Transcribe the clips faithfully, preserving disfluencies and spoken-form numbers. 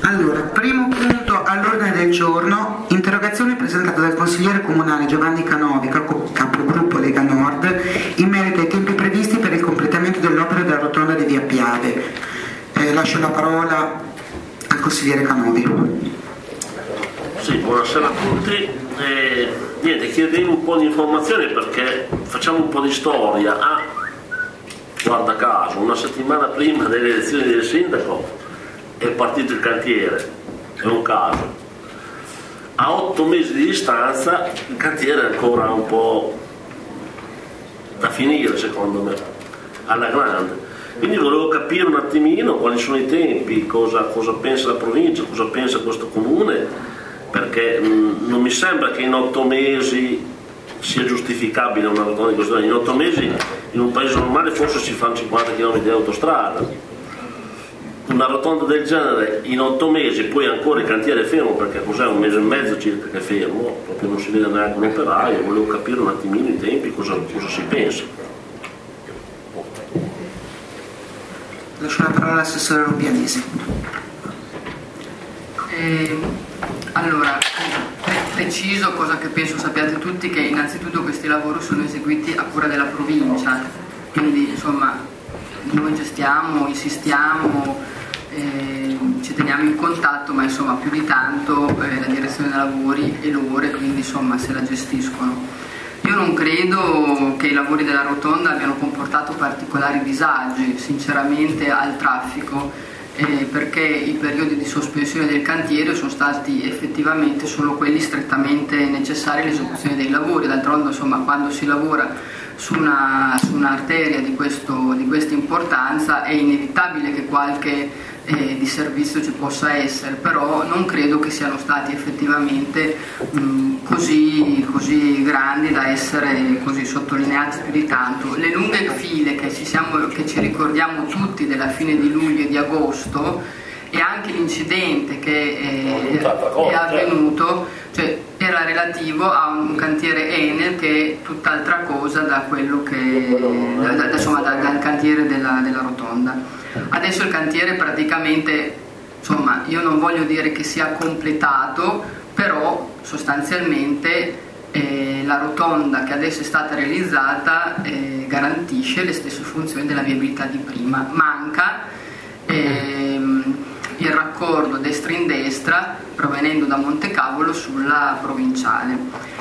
Allora, primo punto all'ordine del giorno, interrogazione presentata dal consigliere comunale Giovanni Canovi, capo- capogruppo Lega Nord, in merito ai tempi previsti per il completamento dell'opera della rotonda di Via Piave. Eh, lascio la parola al consigliere Canovi. Sì, buonasera a tutti. Eh, niente, chiedevo un po' di informazioni perché facciamo un po' di storia. Ah, guarda caso, una settimana prima delle elezioni del sindaco è partito il cantiere, è un caso. A otto mesi di distanza il cantiere è ancora un po' da finire, secondo me, alla grande. Quindi volevo capire un attimino quali sono i tempi, cosa, cosa pensa la provincia, cosa pensa questo comune, perché mh, non mi sembra che in otto mesi sia giustificabile una rotonda di questo genere. In otto mesi in un paese normale forse si fanno cinquanta chilometri di autostrada. Una rotonda del genere in otto mesi, poi ancora il cantiere è fermo, perché cos'è, un mese e mezzo circa che è fermo, proprio non si vede neanche un operaio. Volevo capire un attimino i tempi, cosa, cosa si pensa. Lascio la parola all'assessore Rubianesi. Eh, allora, preciso, cosa che penso sappiate tutti, che innanzitutto questi lavori sono eseguiti a cura della provincia, quindi insomma noi gestiamo, insistiamo, eh, ci teniamo in contatto, ma insomma più di tanto eh, la direzione dei lavori e loro, quindi insomma se la gestiscono. Io non credo che i lavori della rotonda abbiano comportato particolari disagi sinceramente al traffico, eh, perché i periodi di sospensione del cantiere sono stati effettivamente solo quelli strettamente necessari all'esecuzione dei lavori. D'altronde insomma quando si lavora su, una, su un'arteria di, questo, di questa importanza è inevitabile che qualche eh, disservizio ci possa essere, però non credo che siano stati effettivamente mh, così, così grandi da essere così sottolineati più di tanto. Le lunghe file che ci, siamo, che ci ricordiamo tutti della fine di luglio e di agosto, e anche l'incidente che è, è avvenuto, cioè, era relativo a un cantiere Enel che è tutt'altra cosa da quello che da, da, insomma, da, dal cantiere della, della rotonda. Adesso il cantiere praticamente, insomma, io non voglio dire che sia completato, però sostanzialmente eh, la rotonda che adesso è stata realizzata eh, garantisce le stesse funzioni della viabilità di prima. Manca ehm, il raccordo destra in destra provenendo da Montecavolo sulla provinciale,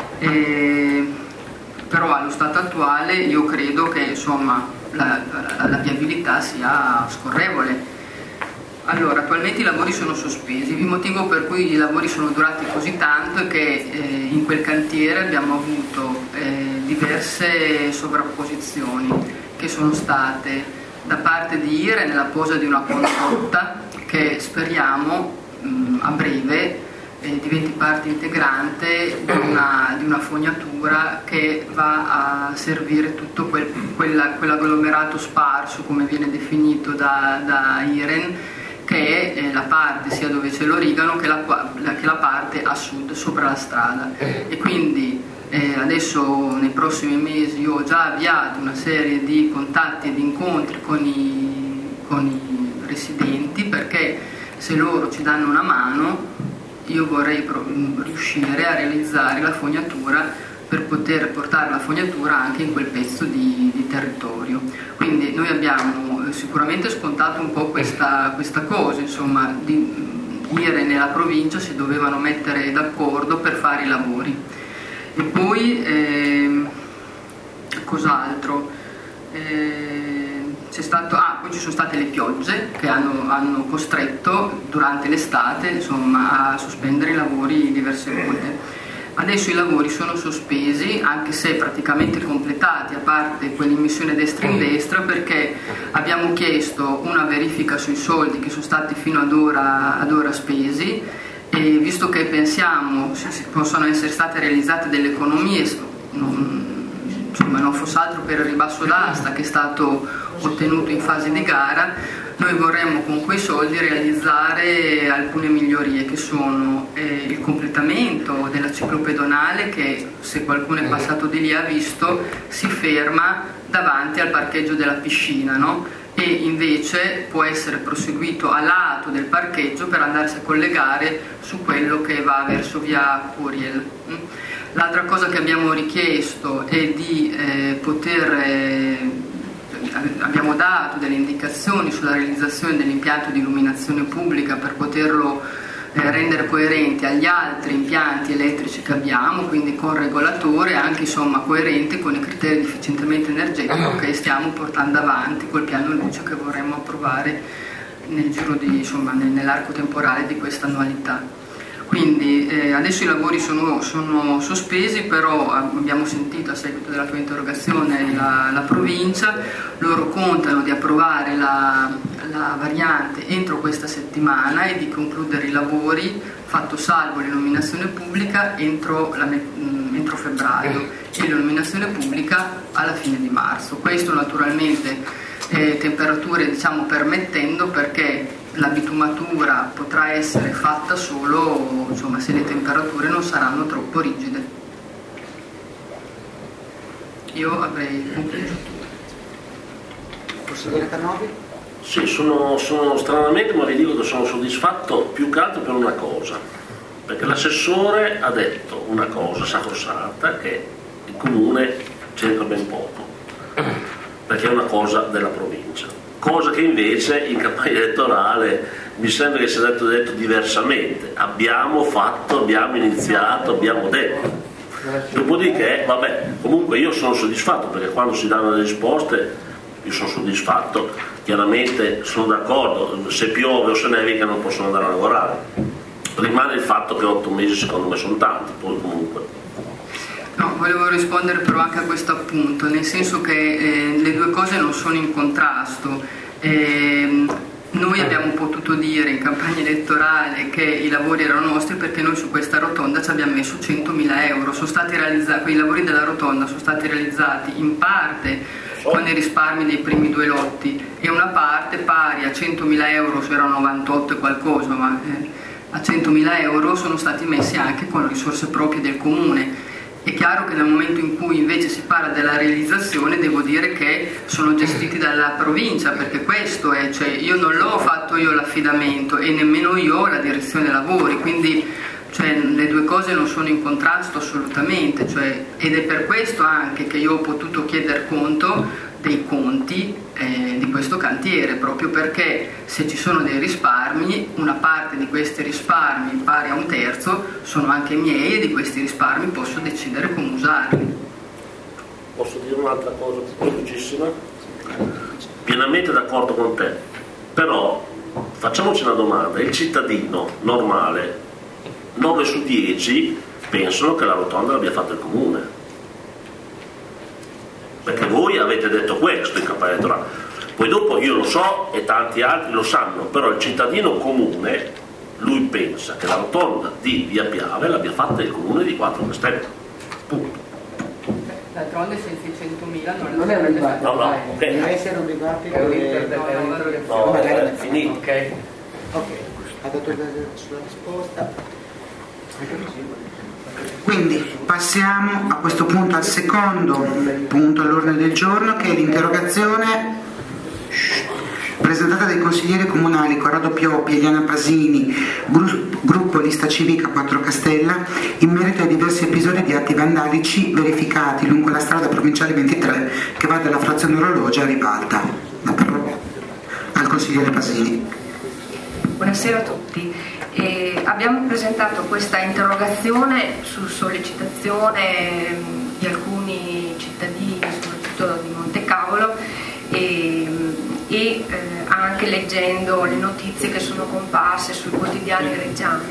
e, però allo stato attuale io credo che insomma la, la, la viabilità sia scorrevole. Allora, attualmente i lavori sono sospesi. Il motivo per cui i lavori sono durati così tanto è che eh, in quel cantiere abbiamo avuto eh, diverse sovrapposizioni che sono state da parte di I R E nella posa di una condotta che speriamo mh, a breve eh, diventi parte integrante di una, di una fognatura che va a servire tutto quel, quella, quell'agglomerato sparso, come viene definito da, da I R E N, che è eh, la parte sia dove c'è l'origano che la, la, che la parte a sud sopra la strada. E quindi eh, adesso nei prossimi mesi io ho già avviato una serie di contatti e di incontri con i, con i residenti, perché se loro ci danno una mano io vorrei pro- riuscire a realizzare la fognatura per poter portare la fognatura anche in quel pezzo di, di territorio. Quindi noi abbiamo eh, sicuramente scontato un po' questa, questa cosa, insomma, di dire nella provincia si dovevano mettere d'accordo per fare i lavori. E poi eh, cos'altro? Eh, c'è stato, ah, poi ci sono state le piogge che hanno, hanno costretto durante l'estate insomma, a sospendere i lavori diverse volte. Adesso i lavori sono sospesi, anche se praticamente completati, a parte quell'immissione destra in destra, perché abbiamo chiesto una verifica sui soldi che sono stati fino ad ora, ad ora spesi, e visto che pensiamo si possono essere state realizzate delle economie, non, insomma, non fosse altro per il ribasso d'asta che è stato ottenuto in fase di gara, noi vorremmo con quei soldi realizzare alcune migliorie, che sono eh, il completamento della ciclopedonale che, se qualcuno è passato di lì ha visto, si ferma davanti al parcheggio della piscina, no? e invece può essere proseguito a lato del parcheggio per andarsi a collegare su quello che va verso via Curiel. L'altra cosa che abbiamo richiesto è di eh, poter, eh, abbiamo dato delle indicazioni sulla realizzazione dell'impianto di illuminazione pubblica per poterlo eh, rendere coerente agli altri impianti elettrici che abbiamo, quindi con regolatore, anche insomma coerente con i criteri di efficientamento energetico che stiamo portando avanti col piano luce che vorremmo approvare nel giro di, insomma, nell'arco temporale di questa annualità. Quindi eh, adesso i lavori sono, sono sospesi, però abbiamo sentito a seguito della tua interrogazione la, la provincia, loro contano di approvare la, la variante entro questa settimana e di concludere i lavori, fatto salvo l'illuminazione pubblica, entro, la, entro febbraio e l'illuminazione pubblica alla fine di marzo. Questo naturalmente eh, temperature diciamo permettendo, perché la bitumatura potrà essere fatta solo insomma, se le temperature non saranno troppo rigide. Io avrei concluso. Consigliere Canovi? Sì, sono, sono stranamente, ma vi dico che sono soddisfatto più che altro per una cosa, perché l'assessore ha detto una cosa sacrosanta, che il comune c'entra ben poco, perché è una cosa della provincia. Cosa che invece in campagna elettorale mi sembra che sia detto, detto diversamente. Abbiamo fatto, abbiamo iniziato, abbiamo detto. Dopodiché, vabbè, comunque io sono soddisfatto, perché quando si danno le risposte io sono soddisfatto. Chiaramente sono d'accordo, se piove o se nevica non possono andare a lavorare. Rimane il fatto che otto mesi secondo me sono tanti, poi comunque. No, volevo rispondere però anche a questo appunto, nel senso che eh, le due cose non sono in contrasto. Eh, noi abbiamo potuto dire in campagna elettorale che i lavori erano nostri perché noi su questa rotonda ci abbiamo messo centomila euro, sono stati realizzati, quei lavori della rotonda sono stati realizzati in parte con i risparmi dei primi due lotti e una parte pari a centomila euro, se erano novantotto e qualcosa, ma eh, a centomila euro sono stati messi anche con risorse proprie del comune. È chiaro che nel momento in cui invece si parla della realizzazione devo dire che sono gestiti dalla provincia, perché questo è, cioè io non l'ho fatto io l'affidamento e nemmeno io la direzione lavori, quindi cioè, le due cose non sono in contrasto assolutamente, cioè, ed è per questo anche che io ho potuto chiedere conto dei conti eh, di questo cantiere, proprio perché se ci sono dei risparmi, una parte di questi risparmi pari a un terzo sono anche miei e di questi risparmi posso decidere come usarli. Posso dire un'altra cosa velocissima? Pienamente d'accordo con te, però facciamoci una domanda: il cittadino normale, nove su dieci pensano che la rotonda l'abbia fatta il comune, perché voi avete detto questo in campagna elettorale. Poi dopo io lo so e tanti altri lo sanno, però il cittadino comune, lui pensa che la rotonda di Via Piave l'abbia fatta il comune di Quattro Castelli, punto. D'altronde senza i centomila non, non è obbligato, no, no, deve okay. essere obbligato, è no, no, è finito. Ok, ok, ha dato la sua risposta. Quindi passiamo a questo punto al secondo punto all'ordine del giorno, che è l'interrogazione presentata dai consiglieri comunali Corrado Pioppi e Eliana Pasini, gruppo Lista Civica Quattro Castella, in merito ai diversi episodi di atti vandalici verificati lungo la strada provinciale ventitré che va dalla frazione Orologio a Rivalta. La parola al consigliere Pasini. Buonasera a tutti. Eh, abbiamo presentato questa interrogazione su sollecitazione di alcuni cittadini, soprattutto di Montecavolo, e, e eh, anche leggendo le notizie che sono comparse sui quotidiani reggiani.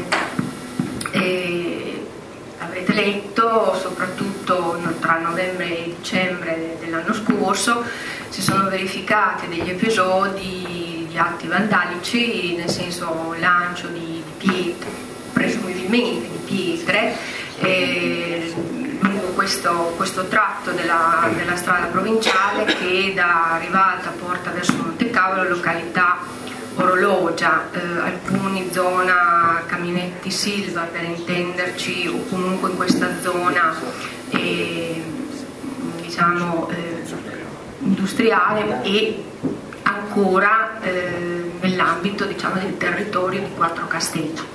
E avrete letto, soprattutto tra novembre e dicembre dell'anno scorso, si sono verificati degli episodi di atti vandalici, nel senso lancio di pietre, presumibilmente di pietre, eh, lungo questo, questo tratto della, della strada provinciale che da Rivalta porta verso Montecavolo, località Orologia, eh, alcuni zona Caminetti Silva per intenderci, o comunque in questa zona eh, diciamo eh, industriale, e ancora ancora eh, nell'ambito, diciamo, del territorio di Quattro Castelli.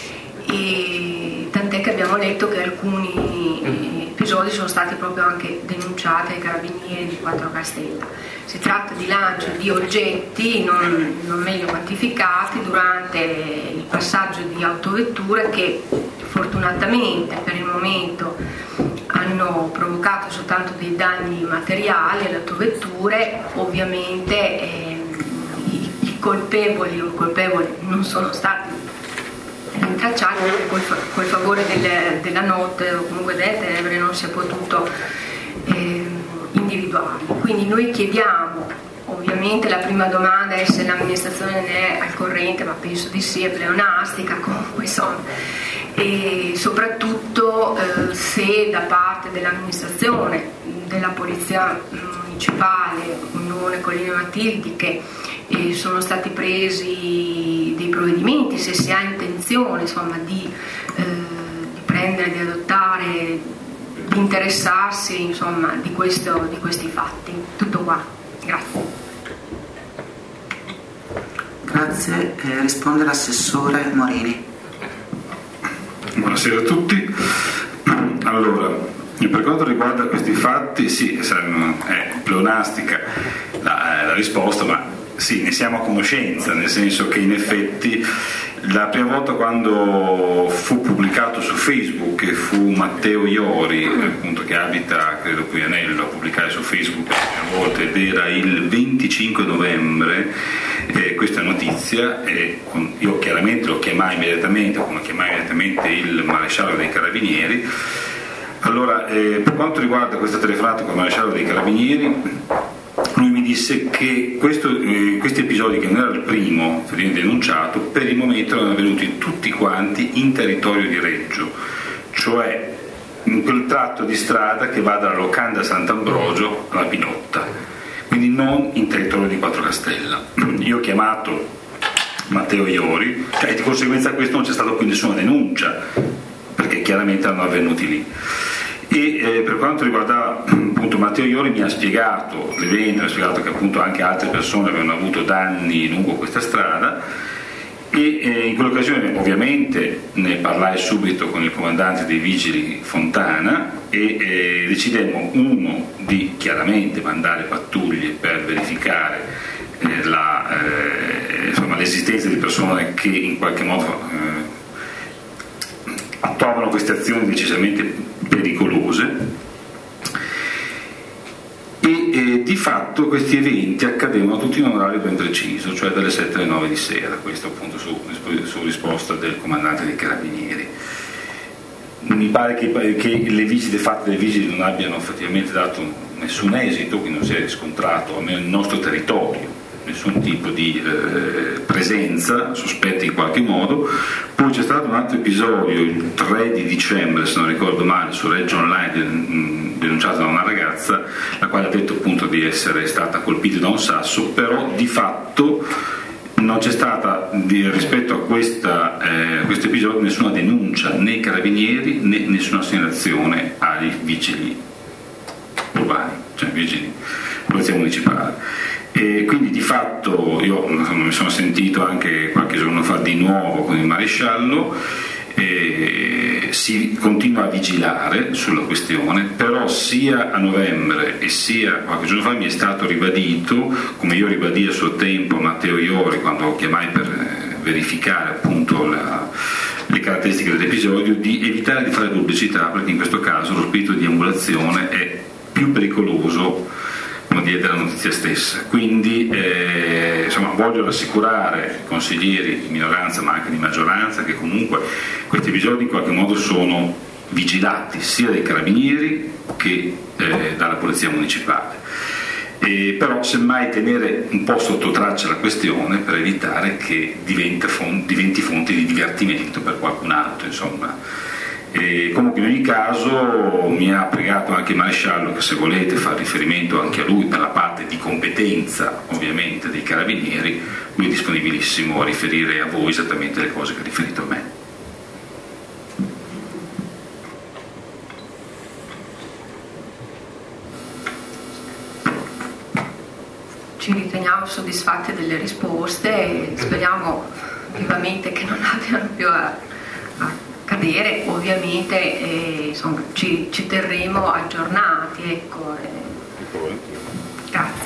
E tant'è che abbiamo letto che alcuni episodi sono stati proprio anche denunciati ai carabinieri di Quattro Castelli. Si tratta di lancio di oggetti non, non meglio quantificati durante il passaggio di autovetture che fortunatamente per il momento hanno provocato soltanto dei danni materiali alle autovetture. Ovviamente eh, i, i colpevoli o i colpevoli non sono stati rintracciati, col, col favore delle, della notte o comunque delle tenebre non si è potuto eh, individuarli. Quindi noi chiediamo, ovviamente la prima domanda è se l'amministrazione ne è al corrente, ma penso di sì, è pleonastica comunque insomma, e soprattutto eh, se da parte dell'amministrazione, della polizia municipale, Unione Colline Matildiche, e sono stati presi dei provvedimenti, se si ha intenzione insomma di, eh, di prendere, di adottare, di interessarsi insomma di, questo, di questi fatti. Tutto qua, grazie. Grazie, eh, risponde l'assessore Morini. Buonasera a tutti. Allora, per quanto riguarda questi fatti, sì, è pleonastica la, la risposta, ma sì, ne siamo a conoscenza, nel senso che in effetti la prima volta quando fu pubblicato su Facebook, che fu Matteo Iori, appunto, che abita credo qui a Anello, a pubblicare su Facebook la prima volta, ed era il venticinque novembre eh, questa notizia, e con, io chiaramente lo chiamai immediatamente, come chiamai immediatamente il maresciallo dei Carabinieri. Allora, eh, per quanto riguarda questa telefonata con il maresciallo dei Carabinieri, lui mi disse che questo, eh, questi episodi, che non era il primo che viene denunciato, per il momento erano avvenuti tutti quanti in territorio di Reggio, cioè in quel tratto di strada che va dalla locanda Sant'Ambrogio alla Pinotta, quindi non in territorio di Quattro Castella. Io ho chiamato Matteo Iori, cioè di conseguenza a questo non c'è stata più nessuna denuncia, perché chiaramente erano avvenuti lì. E eh, per quanto riguarda appunto Matteo Iori, mi ha spiegato l'evento, mi ha spiegato che appunto anche altre persone avevano avuto danni lungo questa strada, e eh, in quell'occasione ovviamente ne parlai subito con il comandante dei vigili Fontana e eh, decidemmo, uno, di chiaramente mandare pattuglie per verificare eh, la, eh, insomma, l'esistenza di persone che in qualche modo eh, attuavano queste azioni decisamente pericolose, e eh, di fatto questi eventi accadevano tutti in un orario ben preciso, cioè dalle sette alle nove di sera, questo appunto su, su risposta del comandante dei Carabinieri. Mi pare che, che le visite fatte dai vigili non abbiano effettivamente dato nessun esito, quindi non si è riscontrato, almeno nel nostro territorio, nessun tipo di eh, presenza sospetta in qualche modo. Poi c'è stato un altro episodio il tre di dicembre, se non ricordo male, su Reggio Online, denunciato da una ragazza la quale ha detto appunto di essere stata colpita da un sasso, però di fatto non c'è stata di, rispetto a questa, eh, questo episodio nessuna denuncia né ai Carabinieri né nessuna segnalazione ai vigili urbani, cioè vigili polizia municipale. E quindi di fatto io mi sono sentito anche qualche giorno fa di nuovo con il maresciallo, e si continua a vigilare sulla questione, però sia a novembre e sia qualche giorno fa mi è stato ribadito, come io ribadii a suo tempo a Matteo Iori quando lo chiamai per verificare appunto la, le caratteristiche dell'episodio, di evitare di fare pubblicità, perché in questo caso lo spirito di emulazione è più pericoloso della notizia stessa. Quindi eh, insomma, voglio rassicurare i consiglieri di minoranza ma anche di maggioranza che comunque questi episodi in qualche modo sono vigilati sia dai Carabinieri che eh, dalla Polizia Municipale, e però semmai tenere un po' sotto traccia la questione per evitare che diventi fonte, diventi fonte di divertimento per qualcun altro, insomma. E comunque in ogni caso mi ha pregato anche il maresciallo che se volete fare riferimento anche a lui per la parte di competenza ovviamente dei Carabinieri, lui è disponibilissimo a riferire a voi esattamente le cose che ha riferito a me. Ci riteniamo riteniamo soddisfatti delle risposte e speriamo vivamente che non abbiano più a, a cadere. Ovviamente eh, insomma, ci, ci terremo aggiornati, ecco, eh. Grazie.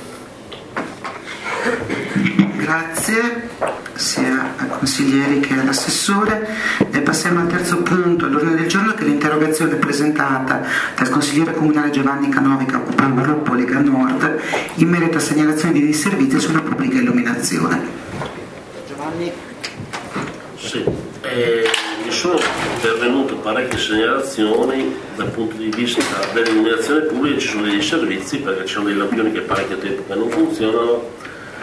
Grazie sia ai consiglieri che all'assessore. E passiamo al terzo punto all'ordine del giorno, che è l'interrogazione presentata dal consigliere comunale Giovanni Canovi, che occupa il gruppo Lega Nord, in merito a segnalazioni di disservizi sulla pubblica illuminazione. Giovanni. Sì, eh, mi sono pervenute parecchie segnalazioni dal punto di vista dell'illuminazione pubblica. Ci sono dei servizi, perché ci sono dei lampioni che parecchio tempo che non funzionano,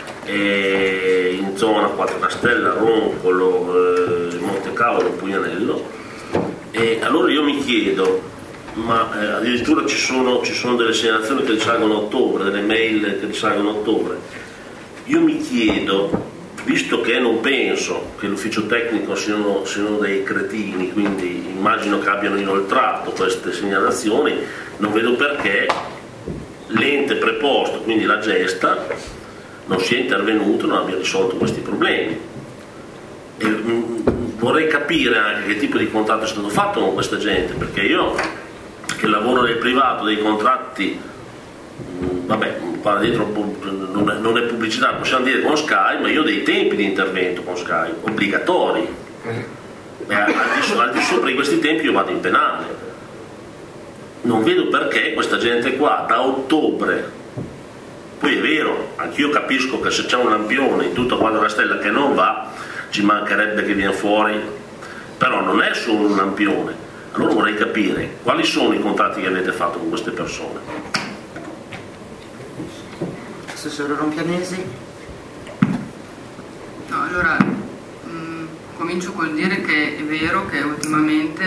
e in zona Quattro Castella, Roncolo, eh, Montecavolo, Pugnanello. E allora io mi chiedo, ma eh, addirittura ci sono, ci sono delle segnalazioni che risalgono a ottobre, delle mail che risalgono a ottobre. Io mi chiedo, visto che non penso che l'ufficio tecnico siano, siano dei cretini, quindi immagino che abbiano inoltrato queste segnalazioni, non vedo perché l'ente preposto, quindi la Gesta, non sia intervenuto, non abbia risolto questi problemi. E, mh, vorrei capire anche che tipo di contratto è stato fatto con questa gente, perché io che lavoro nel privato, dei contratti, mh, vabbè, qua dentro non è, non è pubblicità, possiamo dire con Sky, ma io ho dei tempi di intervento con Sky obbligatori. E al, di, al di sopra di questi tempi io vado in penale. Non vedo perché questa gente qua da ottobre. Poi è vero, anch'io capisco che se c'è un lampione in tutta Quattro Castella che non va, ci mancherebbe che viene fuori, però non è solo un lampione. Allora vorrei capire quali sono i contratti che avete fatto con queste persone. Assessore Rompianesi. No, allora mh, comincio col dire che è vero che ultimamente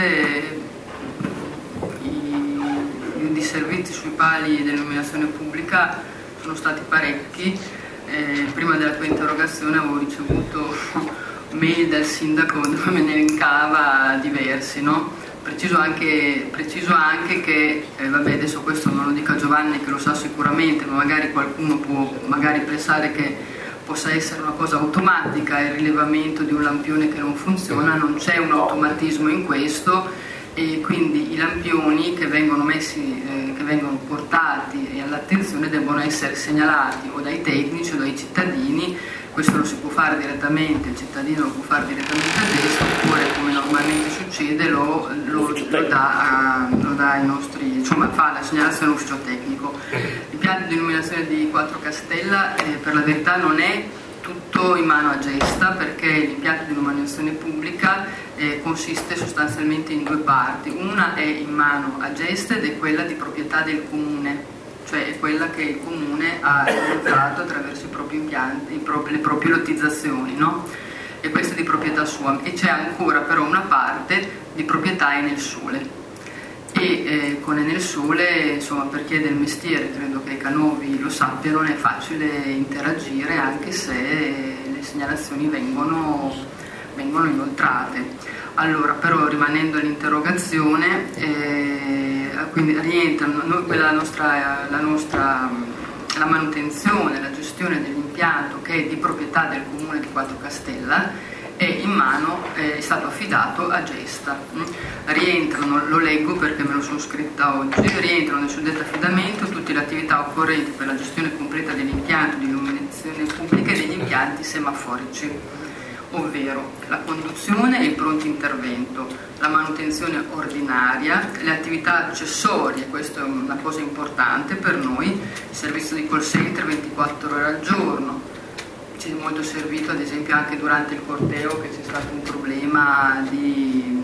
i, i disservizi sui pali dell'illuminazione pubblica sono stati parecchi. Eh, prima della tua interrogazione avevo ricevuto mail dal sindaco dove me ne elencava diversi, no? Preciso anche, preciso anche che, eh, vabbè, adesso questo non lo dico a Giovanni che lo sa sicuramente, ma magari qualcuno può magari pensare che possa essere una cosa automatica il rilevamento di un lampione che non funziona. Non c'è un automatismo in questo, e quindi i lampioni che vengono messi, eh, che vengono portati all'attenzione devono essere segnalati o dai tecnici o dai cittadini. Questo lo si può fare direttamente, il cittadino lo può fare direttamente a Gesta, oppure come normalmente succede lo, lo, lo, dà, a, lo dà ai nostri, insomma fa la segnalazione all'ufficio tecnico. L'impianto di illuminazione di Quattro Castella eh, per la verità non è tutto in mano a Gesta, perché l'impianto di illuminazione pubblica eh, consiste sostanzialmente in due parti. Una è in mano a Gesta ed è quella di proprietà del comune, cioè è quella che il comune ha realizzato attraverso i propri impianti, i propri, le proprie lottizzazioni, no? E questa è di proprietà sua. E c'è ancora però una parte di proprietà Enel Sole. E eh, con Enel Sole, insomma, per chi è del mestiere, credo che i Canovi lo sappiano, non è facile interagire, anche se le segnalazioni vengono, vengono inoltrate. Allora, però rimanendo all'interrogazione, eh, quindi rientrano noi, la nostra, la nostra la manutenzione, la gestione dell'impianto che è di proprietà del comune di Quattro Castella è in mano, è stato affidato a Gesta. Rientrano, lo leggo perché me lo sono scritta oggi, rientrano nel suddetto affidamento tutte le attività occorrenti per la gestione completa dell'impianto di illuminazione pubblica e degli impianti semaforici, ovvero la conduzione e il pronto intervento, la manutenzione ordinaria, le attività accessorie, questa è una cosa importante per noi, il servizio di call center ventiquattro ore al giorno. Ci è molto servito ad esempio anche durante il corteo, che c'è stato un problema di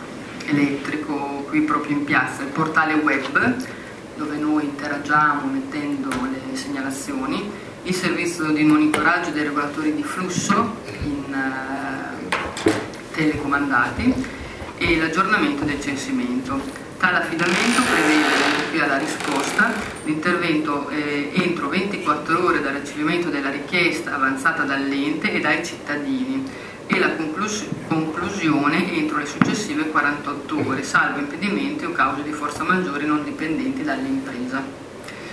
elettrico qui proprio in piazza, il portale web dove noi interagiamo mettendo le segnalazioni, il servizio di monitoraggio dei regolatori di flusso in uh, telecomandati e l'aggiornamento del censimento. Tale affidamento prevede, qui alla risposta, l'intervento eh, entro ventiquattro ore dal ricevimento della richiesta avanzata dall'ente e dai cittadini e la conclus- conclusione entro le successive quarantotto ore, salvo impedimenti o cause di forza maggiore non dipendenti dall'impresa.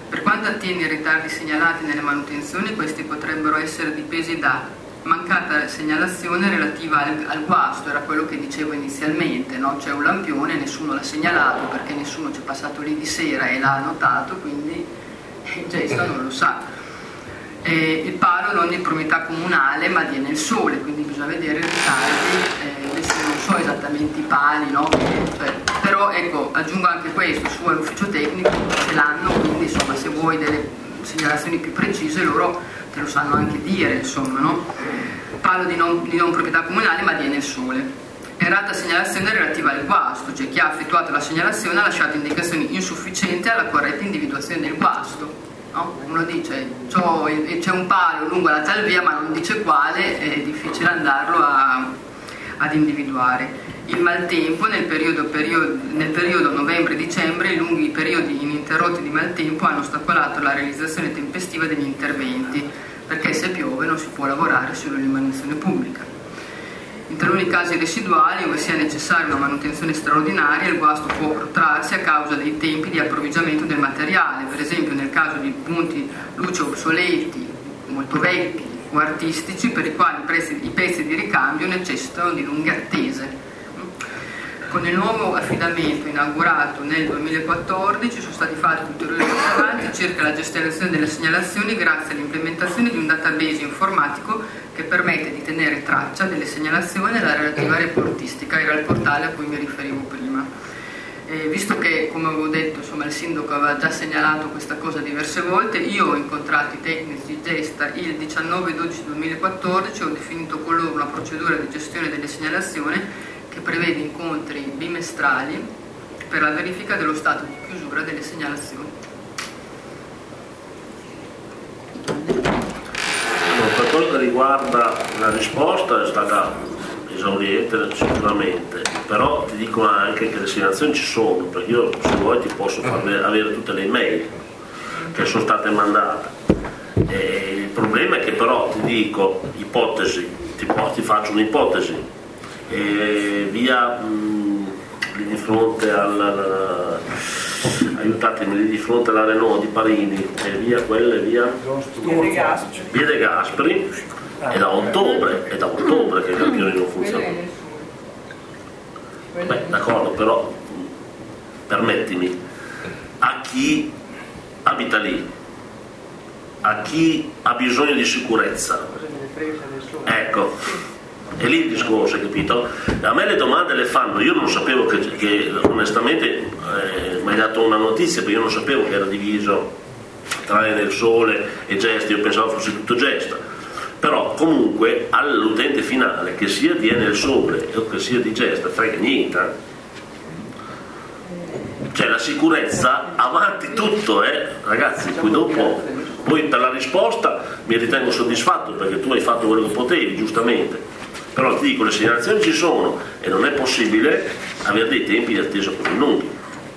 Per quanto attiene ai ritardi segnalati nelle manutenzioni, questi potrebbero essere dipesi da mancata segnalazione relativa al, al guasto, era quello che dicevo inizialmente, no? C'è un lampione, nessuno l'ha segnalato perché nessuno ci è passato lì di sera e l'ha notato, quindi il gesto non lo sa. E il palo non di proprietà comunale ma di Enel Sole, quindi bisogna vedere i ritardi, eh, adesso non so esattamente i pali, no? Cioè, però ecco, aggiungo anche questo, su all'ufficio tecnico ce l'hanno, quindi insomma se vuoi delle segnalazioni più precise loro te lo sanno anche dire, insomma, no? Palo di non, di non proprietà comunale ma di Enel Sole. Errata segnalazione relativa al guasto, cioè chi ha effettuato la segnalazione ha lasciato indicazioni insufficienti alla corretta individuazione del guasto. No? Uno dice c'è un palo lungo la tal via ma non dice quale, è difficile andarlo a, ad individuare. Il maltempo nel periodo, periodo, nel periodo novembre-dicembre, i lunghi periodi ininterrotti di maltempo hanno ostacolato la realizzazione tempestiva degli interventi, perché se piove non si può lavorare sull'illuminazione pubblica. In taluni casi residuali, dove sia necessaria una manutenzione straordinaria, il guasto può protrarsi a causa dei tempi di approvvigionamento del materiale, per esempio nel caso di punti luce obsoleti, molto vecchi o artistici, per i quali i pezzi, i pezzi di ricambio necessitano di lunghe attese. Con il nuovo affidamento inaugurato nel duemilaquattordici sono stati fatti ulteriori passi avanti circa la gestione delle segnalazioni grazie all'implementazione di un database informatico che permette di tenere traccia delle segnalazioni e la relativa reportistica. Era il portale a cui mi riferivo prima. E visto che, come avevo detto, insomma, il sindaco aveva già segnalato questa cosa diverse volte, io ho incontrato i tecnici di Gesta il diciannove dodici duemilaquattordici, ho definito con loro una procedura di gestione delle segnalazioni che prevede incontri bimestrali per la verifica dello stato di chiusura delle segnalazioni. Per quello che riguarda la risposta è stata esauriente sicuramente, però ti dico anche che le segnalazioni ci sono, perché io se vuoi ti posso far avere tutte le email che sono state mandate. E il problema è che però ti dico, ipotesi, ti, ti faccio un'ipotesi, e via mh, lì di fronte al aiutatemi lì di fronte alla Renault di Parini e via quelle via via De Gasperi è da ottobre è da ottobre che i campioni non funzionano. Beh, d'accordo, però permettimi, a chi abita lì, a chi ha bisogno di sicurezza, ecco, è lì il discorso, hai capito? A me le domande le fanno, io non sapevo che, che onestamente eh, mi hai dato una notizia, perché io non sapevo che era diviso tra Enel Sole e Gesta, io pensavo fosse tutto Gesta, però comunque all'utente finale, che sia di Enel Sole o che sia di Gesta, frega niente, cioè la sicurezza avanti tutto, eh ragazzi, poi dopo poi per la risposta mi ritengo soddisfatto perché tu hai fatto quello che potevi, giustamente. Però ti dico, le segnalazioni ci sono e non è possibile avere dei tempi di attesa così lunghi.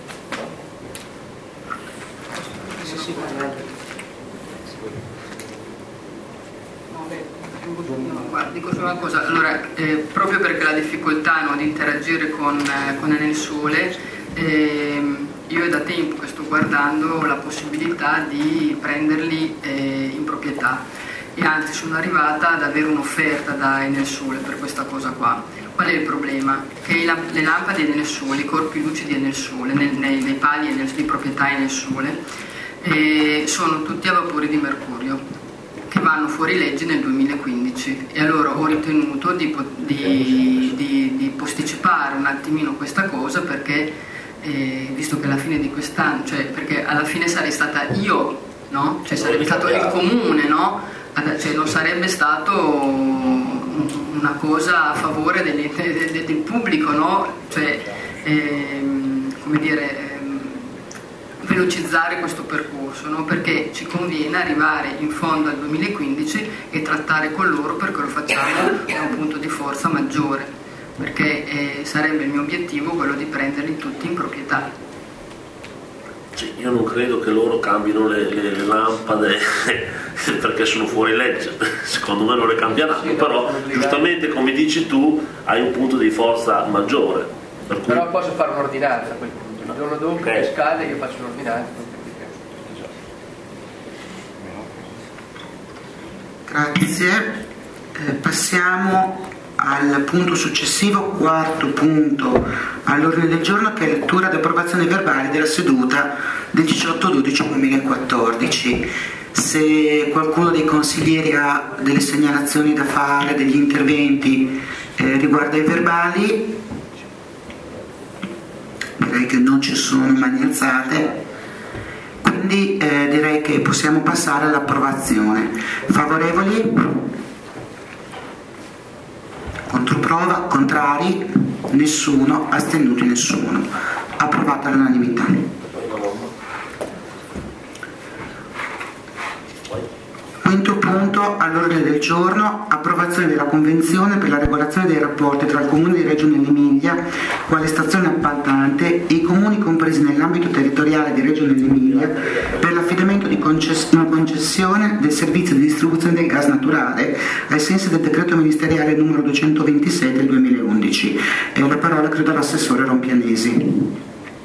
No, guarda, dico solo una cosa, allora, eh, proprio perché la difficoltà, no, di interagire con, eh, con Enel Sole, eh, io è da tempo che sto guardando la possibilità di prenderli eh, in proprietà. E anzi sono arrivata ad avere un'offerta da Enel Sole per questa cosa qua. Qual è il problema? Che le lampade Enel Sole, i corpi lucidi Enel Sole, nei, nei, nei pali Enel, di proprietà Enel Sole, eh, sono tutti a vapore di mercurio, che vanno fuori legge nel duemilaquindici, e allora ho ritenuto di, di, di, di posticipare un attimino questa cosa perché, eh, visto che alla fine di quest'anno, cioè perché alla fine sarei stata io, no? Cioè sarebbe stato il comune, no? Cioè non sarebbe stato una cosa a favore del, del, del pubblico, no? Cioè, ehm, come dire, ehm, velocizzare questo percorso, no? Perché ci conviene arrivare in fondo al duemilaquindici e trattare con loro perché lo facciamo da un punto di forza maggiore, perché eh, sarebbe il mio obiettivo quello di prenderli tutti in proprietà. Sì, io non credo che loro cambino le, le, le lampade perché sono fuori legge, secondo me non le cambieranno, però giustamente come dici tu hai un punto di forza maggiore. Per cui... Però posso fare un'ordinanza, il giorno dopo okay. che scade io faccio un'ordinanza. Grazie. Eh, passiamo al punto successivo, quarto punto all'ordine del giorno, che è lettura ed approvazione verbale della seduta del diciotto dodici duemilaquattordici. Se qualcuno dei consiglieri ha delle segnalazioni da fare, degli interventi eh, riguardo ai verbali, direi che non ci sono mani alzate, quindi eh, direi che possiamo passare all'approvazione. Favorevoli? Controprova? Contrari? Nessuno? Astenuti? Nessuno? Approvata all'unanimità. Quinto punto all'ordine del giorno, approvazione della Convenzione per la regolazione dei rapporti tra il Comune di Reggio Emilia, quale stazione appaltante, e i comuni compresi nell'ambito territoriale di Reggio Emilia per l'affidamento di concess- in concessione del servizio di distribuzione del gas naturale ai sensi del decreto ministeriale numero duecentoventisei del duemilaundici. E la parola credo all'assessore Rompianesi.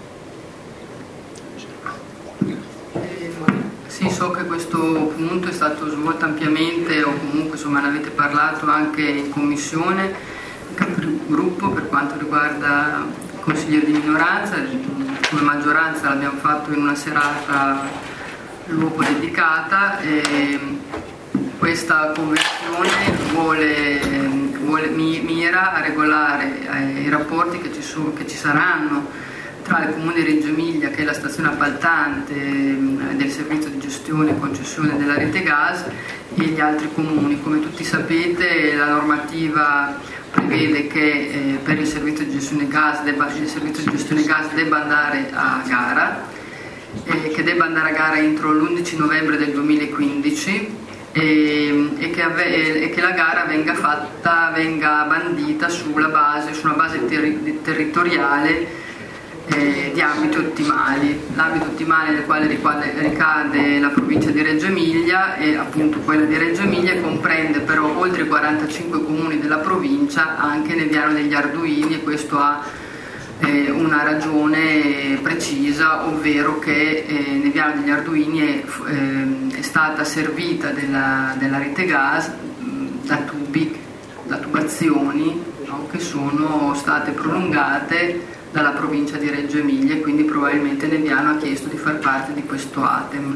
Sì, so che questo punto è stato svolto ampiamente, o comunque insomma ne avete parlato anche in commissione, gruppo, per quanto riguarda i consiglieri di minoranza. Come maggioranza l'abbiamo fatto in una serata luogo dedicata, e questa convenzione vuole, vuole, mira a regolare eh, i rapporti che ci, sono, che ci saranno tra il Comune di Reggio Emilia, che è la stazione appaltante del servizio di gestione e concessione della rete gas, e gli altri comuni. Come tutti sapete, la normativa prevede che eh, per il servizio di gestione gas debba, il servizio di gestione gas debba andare a gara, eh, che debba andare a gara entro l'undici novembre del duemilaquindici, e, e, che ave, e che la gara venga fatta, venga bandita sulla base, su una base terri, territoriale Eh, di ambiti ottimali. L'ambito ottimale nel quale ricade la provincia di Reggio Emilia, e appunto quella di Reggio Emilia comprende però oltre i quarantacinque comuni della provincia, anche Neviano degli Arduini, e questo ha eh, una ragione precisa, ovvero che eh, Neviano degli Arduini è, eh, è stata servita della, della rete gas mh, da tubi, da tubazioni, no, che sono state prolungate dalla provincia di Reggio Emilia, e quindi probabilmente Neviano ha chiesto di far parte di questo ATEM.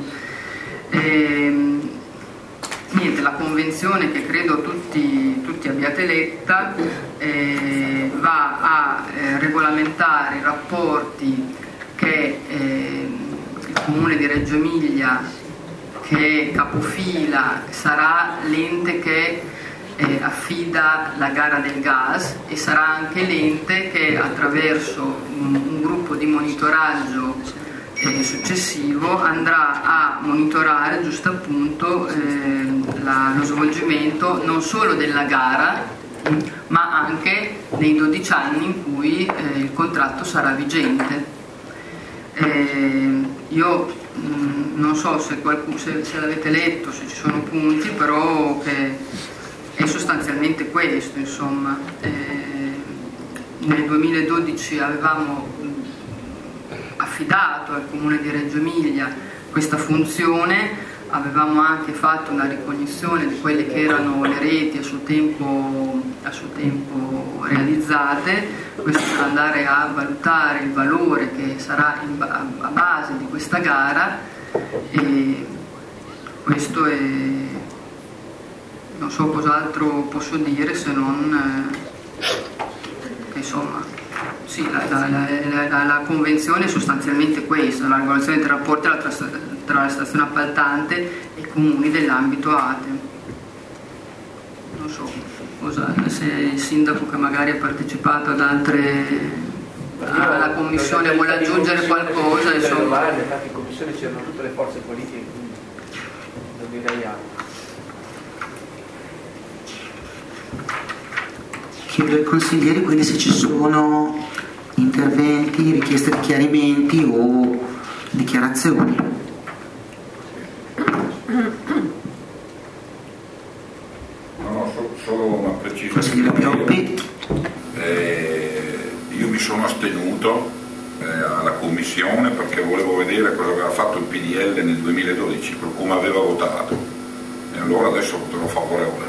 E, niente, la convenzione, che credo tutti, tutti abbiate letta, eh, va a eh, regolamentare i rapporti che eh, il Comune di Reggio Emilia, che capofila, sarà l'ente che Eh, affida la gara del gas, e sarà anche l'ente che attraverso un, un gruppo di monitoraggio eh, successivo andrà a monitorare giusto appunto eh, la, lo svolgimento non solo della gara, ma anche nei dodici anni in cui eh, il contratto sarà vigente. Eh, io mh, non so se, qualcuno, se, se l'avete letto, se ci sono punti, però che è sostanzialmente questo, insomma. Eh, nel duemiladodici avevamo affidato al Comune di Reggio Emilia questa funzione, avevamo anche fatto una ricognizione di quelle che erano le reti a suo tempo, a suo tempo realizzate. Questo per andare a valutare il valore che sarà in, a, a base di questa gara, e questo è... non so cos'altro posso dire, se non eh, che insomma sì, la, la, la, la, la convenzione è sostanzialmente questa, la regolazione dei rapporti tra, tra la stazione appaltante e i comuni dell'ambito ATEM. Non so cosa, se il sindaco, che magari ha partecipato ad altre alla commissione, vuole aggiungere qualcosa, insomma. In commissione c'erano tutte le forze politiche, quindi non direi altro. Chiedo ai consiglieri quindi se ci sono interventi, richieste di chiarimenti o dichiarazioni. No, so, solo una precisa. Consigliere Pioppi. Eh, io mi sono astenuto eh, alla commissione perché volevo vedere cosa aveva fatto il P D L nel duemiladodici, per come aveva votato. allora adesso voterò favorevole.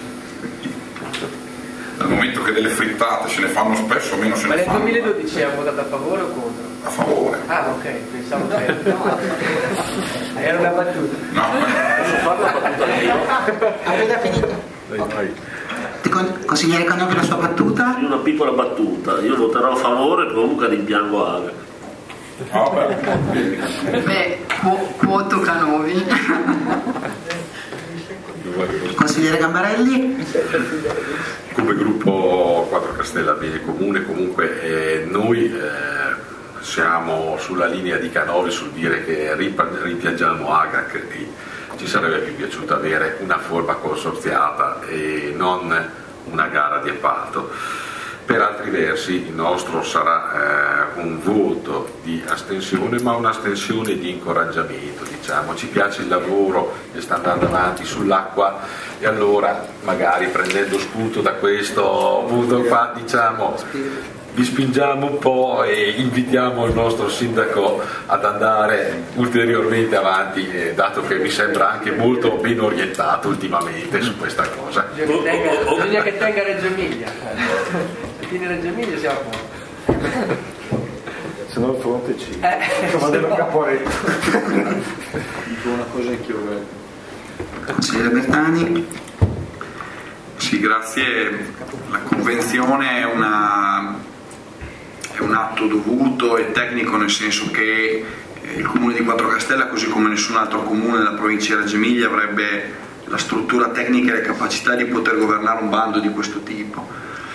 Dal momento che delle frittate se ne fanno spesso, meno se Ma ne nel fanno. duemiladodici ha votato a favore o contro? A favore. Ah, ok, pensavo che era una battuta. No. Posso fare la battuta io? Avete finito? Vai, vai. Ti con- consigliere Canovi la sua battuta? Una piccola battuta, io voterò a favore, comunque rimpiango Aga. Ah, beh. Beh, quo- quoto Canovi. Consigliere Gambarelli? Come gruppo quattro Castella Bene Comune comunque eh, noi eh, siamo sulla linea di Canovi sul dire che rimpa- rimpiangiamo Aga, che ci sarebbe più piaciuto avere una forma consorziata e non una gara di appalto. Per altri versi il nostro sarà eh, un voto di astensione, ma un'astensione di incoraggiamento, diciamo. Ci piace il lavoro che sta andando avanti sull'acqua e allora magari prendendo spunto da questo punto qua, diciamo, vi spingiamo un po' e invitiamo il nostro sindaco ad andare ulteriormente avanti, eh, dato che mi sembra anche molto ben orientato ultimamente su questa cosa. Bisogna che tenga, bisogna che tenga Reggio Emilia. Se tiene Reggio Emilia siamo a posto. Se no il fronte ci Eh, va dello Caporetto. Dico una cosa anch'io. Consigliere Bertani? Sì, grazie. La convenzione è, una, è un atto dovuto e tecnico, nel senso che il comune di Quattro Castella, così come nessun altro comune della provincia di Reggio Emilia, avrebbe la struttura tecnica e le capacità di poter governare un bando di questo tipo.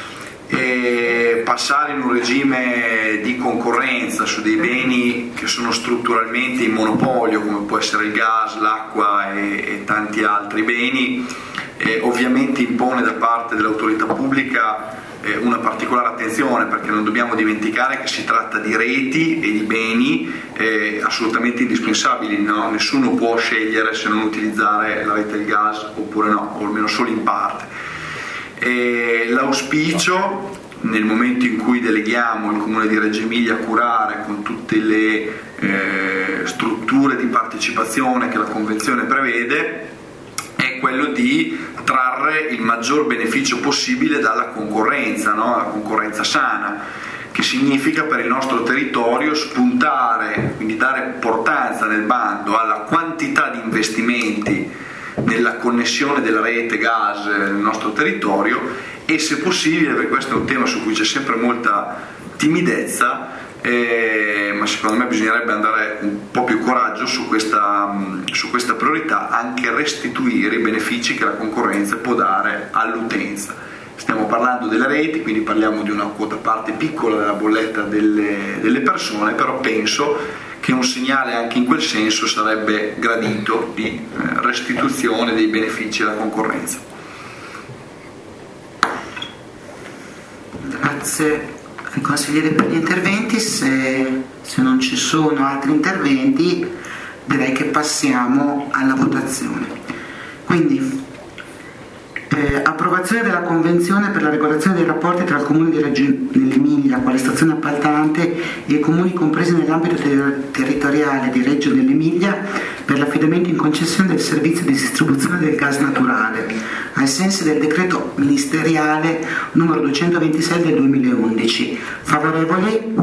E passare in un regime di concorrenza su dei beni che sono strutturalmente in monopolio, come può essere il gas, l'acqua e, e tanti altri beni, eh, ovviamente impone da parte dell'autorità pubblica eh, una particolare attenzione, perché non dobbiamo dimenticare che si tratta di reti e di beni eh, assolutamente indispensabili, no? Nessuno può scegliere se non utilizzare la rete del gas oppure no, o almeno solo in parte. E l'auspicio, nel momento in cui deleghiamo il Comune di Reggio Emilia a curare con tutte le eh, strutture di partecipazione che la Convenzione prevede, è quello di trarre il maggior beneficio possibile dalla concorrenza, no? La concorrenza sana, che significa per il nostro territorio spuntare, quindi dare importanza nel bando alla quantità di investimenti nella connessione della rete gas nel nostro territorio e, se possibile, perché questo è un tema su cui c'è sempre molta timidezza, eh, ma secondo me bisognerebbe andare un po' più coraggio su questa, su questa priorità, anche restituire i benefici che la concorrenza può dare all'utenza. Stiamo parlando delle reti, quindi parliamo di una quota parte piccola della bolletta delle, delle persone, però penso che un segnale anche in quel senso sarebbe gradito di restituzione dei benefici alla concorrenza. Grazie ai consiglieri per gli interventi. Se, se non ci sono altri interventi, direi che passiamo alla votazione. Quindi Eh, approvazione della Convenzione per la regolazione dei rapporti tra il Comune di Reggio Emilia, quale stazione appaltante, e i comuni compresi nell'ambito ter- territoriale di Reggio dell'Emilia per l'affidamento in concessione del servizio di distribuzione del gas naturale, ai sensi del decreto ministeriale numero duecentoventisei del duemilaundici. Favorevoli?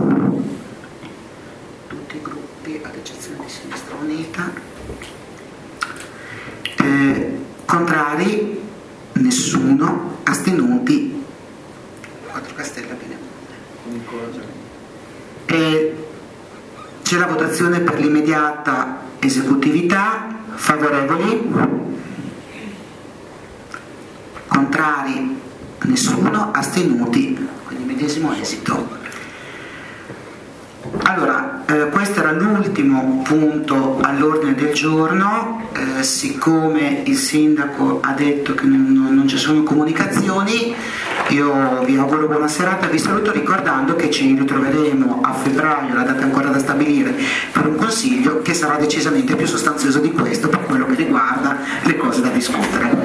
Tutti i gruppi, ad eccezione di Sinistra Unita. Eh, contrari? Nessuno. Astenuti? Quattro Castella Bene Comune. E c'è la votazione per l'immediata esecutività. Favorevoli? Contrari? Nessuno. Astenuti? Quindi medesimo esito. Allora, eh, questo era l'ultimo punto all'ordine del giorno. Eh, siccome il sindaco ha detto che non, non ci sono comunicazioni, io vi auguro buona serata, vi saluto ricordando che ci ritroveremo a febbraio, la data è ancora da stabilire, per un consiglio che sarà decisamente più sostanzioso di questo per quello che riguarda le cose da discutere.